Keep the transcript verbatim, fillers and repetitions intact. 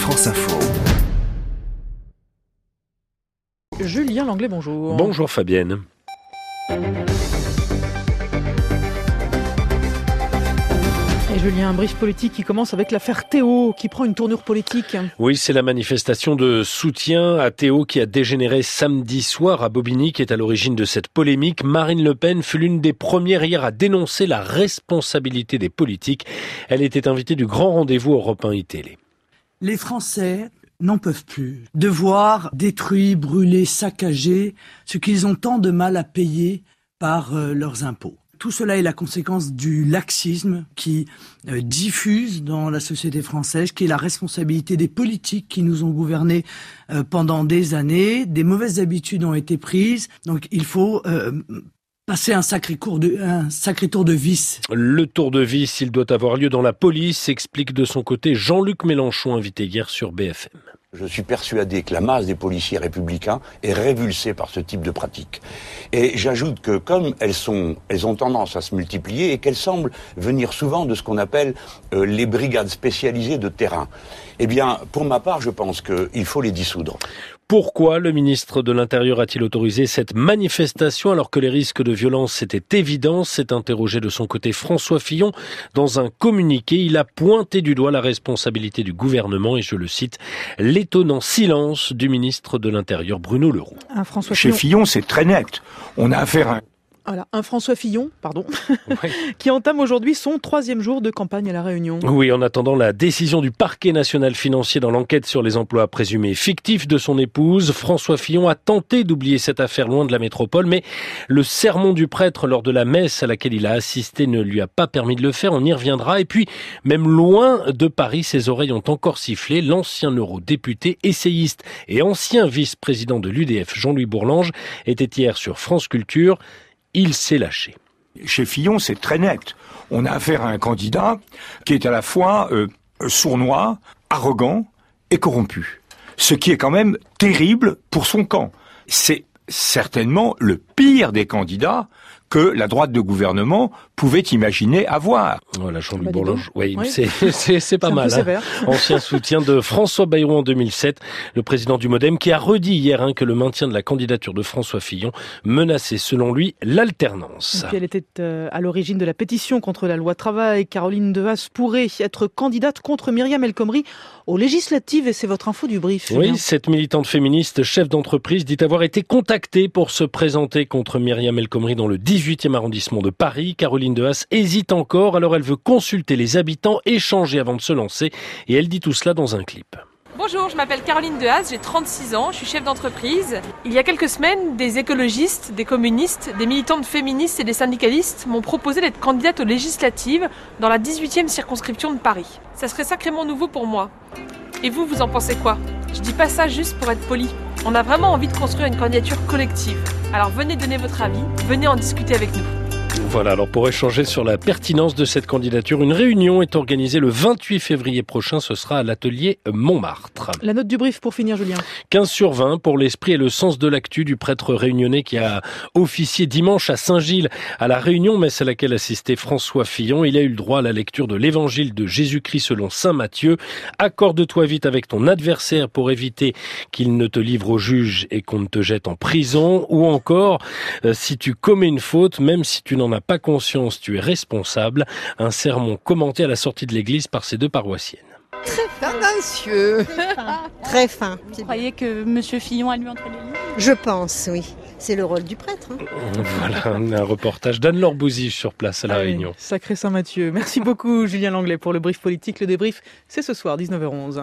France Info. Julien Langlais, bonjour. Bonjour Fabienne. Et Julien, un brief politique qui commence avec l'affaire Théo, qui prend une tournure politique. Oui, c'est la manifestation de soutien à Théo qui a dégénéré samedi soir à Bobigny qui est à l'origine de cette polémique. Marine Le Pen fut l'une des premières hier à dénoncer la responsabilité des politiques. Elle était invitée du grand rendez-vous Europe un iTélé. Les Français n'en peuvent plus de voir détruits, brûlés, saccagés ce qu'ils ont tant de mal à payer par euh, leurs impôts. Tout cela est la conséquence du laxisme qui euh, diffuse dans la société française, qui est la responsabilité des politiques qui nous ont gouvernés euh, pendant des années. Des mauvaises habitudes ont été prises, donc il faut euh, passer un sacré, cours de, un sacré tour de vis. Le tour de vis, il doit avoir lieu dans la police, explique de son côté Jean-Luc Mélenchon, invité hier sur B F M. Je suis persuadé que la masse des policiers républicains est révulsée par ce type de pratique. Et j'ajoute que comme elles sont, elles ont tendance à se multiplier et qu'elles semblent venir souvent de ce qu'on appelle euh, les brigades spécialisées de terrain, eh bien, pour ma part, je pense qu'il faut les dissoudre. Pourquoi le ministre de l'Intérieur a-t-il autorisé cette manifestation alors que les risques de violence étaient évidents? S'est interrogé de son côté François Fillon. Dans un communiqué, il a pointé du doigt la responsabilité du gouvernement et je le cite, l'étonnant silence du ministre de l'Intérieur Bruno Le Roux. Un François Chez Fillon. Fillon, c'est très net. On a affaire à un... Voilà, un François Fillon, pardon, Oui. qui entame aujourd'hui son troisième jour de campagne à La Réunion. Oui, en attendant la décision du parquet national financier dans l'enquête sur les emplois présumés fictifs de son épouse, François Fillon a tenté d'oublier cette affaire loin de la métropole, mais le sermon du prêtre lors de la messe à laquelle il a assisté ne lui a pas permis de le faire, on y reviendra. Et puis, même loin de Paris, ses oreilles ont encore sifflé. L'ancien eurodéputé, essayiste et ancien vice-président de l'U D F, Jean-Louis Bourlange, était hier sur France Culture. Il s'est lâché. Chez Fillon, c'est très net. On a affaire à un candidat qui est à la fois euh, sournois, arrogant et corrompu. Ce qui est quand même terrible pour son camp. C'est certainement le pire des candidats que la droite de gouvernement pouvait imaginer avoir. Voilà, Jean-Louis Bah, dis Bourlange. donc. Oui, Oui. c'est, c'est, c'est pas C'est un mal. peu hein. sévère. Ancien soutien de François Bayrou en deux mille sept, le président du Modem, qui a redit hier hein, que le maintien de la candidature de François Fillon menaçait, selon lui, l'alternance. Et puis elle était euh, à l'origine de la pétition contre la loi travail. Caroline Dehaze pourrait être candidate contre Myriam El Khomri aux législatives et c'est votre info du brief. Julien. Oui, cette militante féministe, chef d'entreprise, dit avoir été contactée pour se présenter contre Myriam El Khomri dans le dix-huitième arrondissement de Paris. Caroline Dehaze hésite encore, alors elle veut consulter les habitants, échanger avant de se lancer et elle dit tout cela dans un clip. Bonjour, je m'appelle Caroline Dehaze, j'ai trente-six ans, je suis chef d'entreprise. Il y a quelques semaines, des écologistes, des communistes, des militantes féministes et des syndicalistes m'ont proposé d'être candidate aux législatives dans la dix-huitième circonscription de Paris. Ça serait sacrément nouveau pour moi. Et vous, vous en pensez quoi? Je dis pas ça juste pour être poli. On a vraiment envie de construire une candidature collective. Alors venez donner votre avis, venez en discuter avec nous. Voilà, alors pour échanger sur la pertinence de cette candidature, une réunion est organisée le vingt-huit février prochain, ce sera à l'atelier Montmartre. La note du brief pour finir, Julien. quinze sur vingt pour l'esprit et le sens de l'actu du prêtre réunionnais qui a officié dimanche à Saint-Gilles à la Réunion, messe à laquelle assistait François Fillon. Il a eu le droit à la lecture de l'évangile de Jésus-Christ selon saint Matthieu. Accorde-toi vite avec ton adversaire pour éviter qu'il ne te livre au juge et qu'on ne te jette en prison. Ou encore, euh, si tu commets une faute, même si tu n'en as pas conscience, tu es responsable. Un sermon commenté à la sortie de l'église par ces deux paroissiennes. Tendancieux, très fin. Vous croyez que Monsieur Fillon a lu entre les lignes? Je pense, oui. C'est le rôle du prêtre. Hein. Voilà, un reportage d'Anne-Laure Bouzige sur place à La Ah oui, Réunion. sacré Saint-Mathieu. Merci beaucoup, Julien Langlais, pour le brief politique. Le débrief, c'est ce soir, dix-neuf heures onze.